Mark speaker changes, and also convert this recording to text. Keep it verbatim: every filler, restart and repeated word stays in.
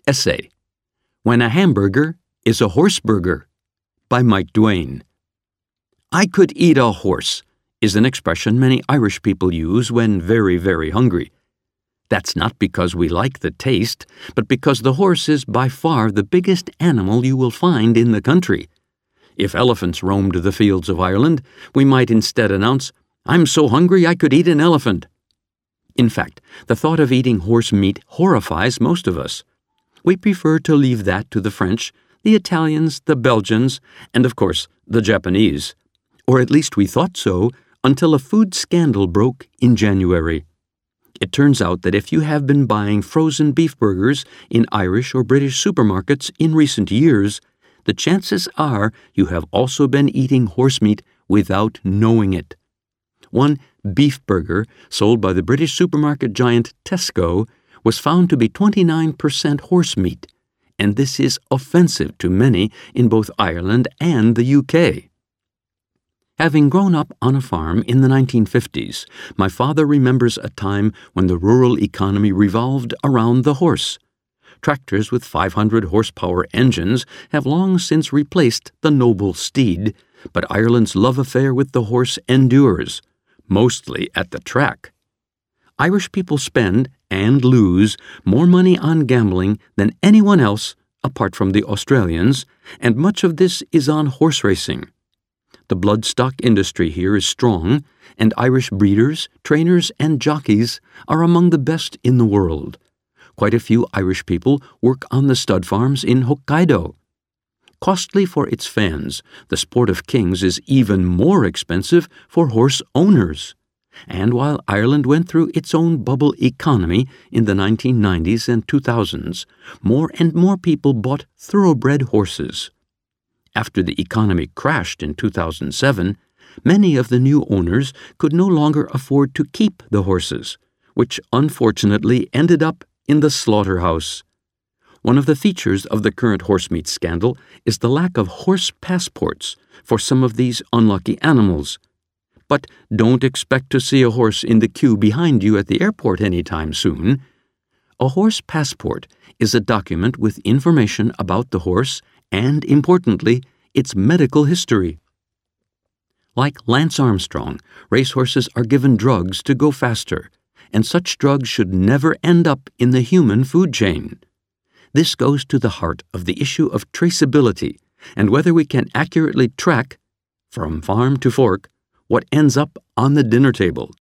Speaker 1: Essay: When a Hamburger is a Horseburger, by Mike Duane. I could eat a horse is an expression many Irish people use when very, very hungry. That's not because we like the taste, but because the horse is by far the biggest animal you will find in the country. If elephants roamed the fields of Ireland, we might instead announce, "I'm so hungry I could eat an elephant." In fact, the thought of eating horse meat horrifies most of us. We prefer to leave that to the French, the Italians, the Belgians, and of course, the Japanese. Or at least we thought so until a food scandal broke in January. It turns out that if you have been buying frozen beef burgers in Irish or British supermarkets in recent years, the chances are you have also been eating horse meat without knowing it. One beef burger sold by the British supermarket giant Tesco was found to be twenty-nine percent horse meat, and this is offensive to many in both Ireland and the U K. Having grown up on a farm in the nineteen fifties, my father remembers a time when the rural economy revolved around the horse. Tractors with five hundred horsepower engines have long since replaced the noble steed, but Ireland's love affair with the horse endures, mostly at the track. Irish people spend, and lose, more money on gambling than anyone else, apart from the Australians, and much of this is on horse racing. The bloodstock industry here is strong, and Irish breeders, trainers, and jockeys are among the best in the world. Quite a few Irish people work on the stud farms in Hokkaido. Costly for its fans, the sport of kings is even more expensive for horse owners. And while Ireland went through its own bubble economy in the nineteen nineties and two thousands, more and more people bought thoroughbred horses. After the economy crashed in two thousand seven, many of the new owners could no longer afford to keep the horses, which unfortunately ended up in the slaughterhouse. One of the features of the current horsemeat scandal is the lack of horse passports for some of these unlucky animals. But don't expect to see a horse in the queue behind you at the airport anytime soon. A horse passport is a document with information about the horse and, importantly, its medical history. Like Lance Armstrong, racehorses are given drugs to go faster, and such drugs should never end up in the human food chain. This goes to the heart of the issue of traceability and whether we can accurately track, from farm to fork, what ends up on the dinner table.